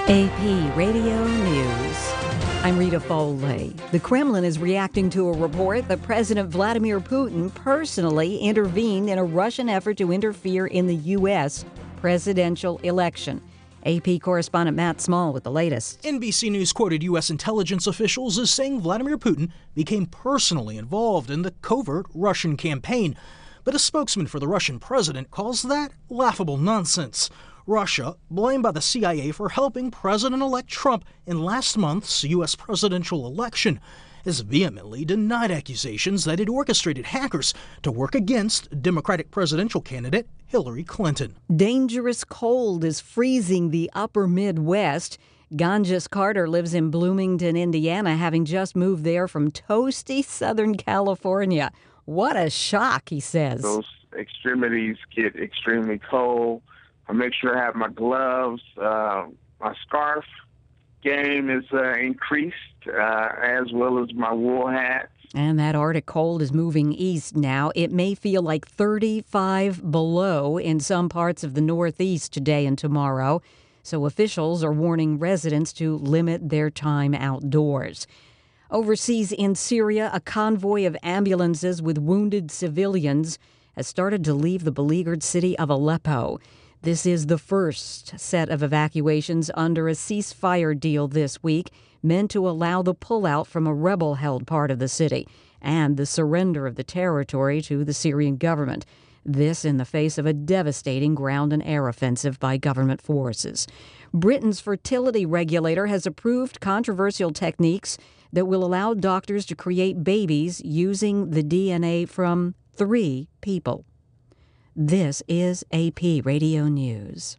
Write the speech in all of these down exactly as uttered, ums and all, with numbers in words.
A P Radio News. I'm Rita Foley. The Kremlin is reacting to a report that President Vladimir Putin personally intervened in a Russian effort to interfere in the U S presidential election. A P correspondent Matt Small with the latest. N B C News quoted U S intelligence officials as saying Vladimir Putin became personally involved in the covert Russian campaign. But a spokesman for the Russian president calls that laughable nonsense. Russia, blamed by the C I A for helping President-elect Trump in last month's U S presidential election, has vehemently denied accusations that it orchestrated hackers to work against Democratic presidential candidate Hillary Clinton. Dangerous cold is freezing the upper Midwest. Ganges Carter lives in Bloomington, Indiana, having just moved there from toasty Southern California. What a shock, he says. Those extremities get extremely cold. I make sure I have my gloves. Uh, my scarf game is uh, increased, uh, as well as my wool hats. And that Arctic cold is moving east now. It may feel like thirty-five below in some parts of the Northeast today and tomorrow. So officials are warning residents to limit their time outdoors. Overseas in Syria, a convoy of ambulances with wounded civilians has started to leave the beleaguered city of Aleppo. This is the first set of evacuations under a ceasefire deal this week, meant to allow the pullout from a rebel-held part of the city and the surrender of the territory to the Syrian government. This in the face of a devastating ground and air offensive by government forces. Britain's fertility regulator has approved controversial techniques that will allow doctors to create babies using the D N A from three people. This is A P Radio News.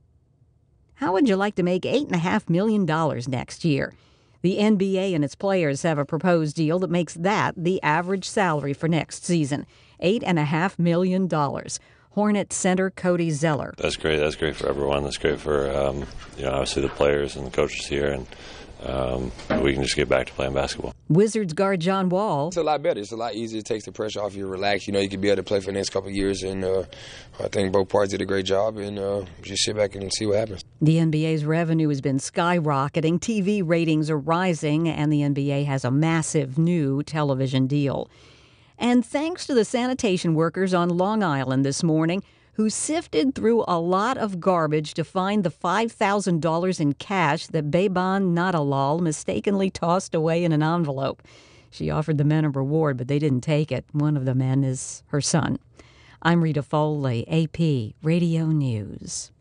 How would you like to make eight point five million dollars next year? The N B A and its players have a proposed deal that makes that the average salary for next season, eight point five million dollars. Hornets center Cody Zeller. That's great. That's great for everyone. That's great for, um, you know, obviously the players and the coaches here, and um, we can just get back to playing basketball. Wizards guard John Wall. It's a lot better. It's a lot easier. It takes the pressure off you. Relax. You know, you can be able to play for the next couple of years, and uh, I think both parties did a great job, and uh, just sit back and see what happens. The N B A's revenue has been skyrocketing. T V ratings are rising, and the N B A has a massive new television deal. And thanks to the sanitation workers on Long Island this morning, who sifted through a lot of garbage to find the five thousand dollars in cash that Beban Nadalal mistakenly tossed away in an envelope. She offered the men a reward, but they didn't take it. One of the men is her son. I'm Rita Foley, A P Radio News.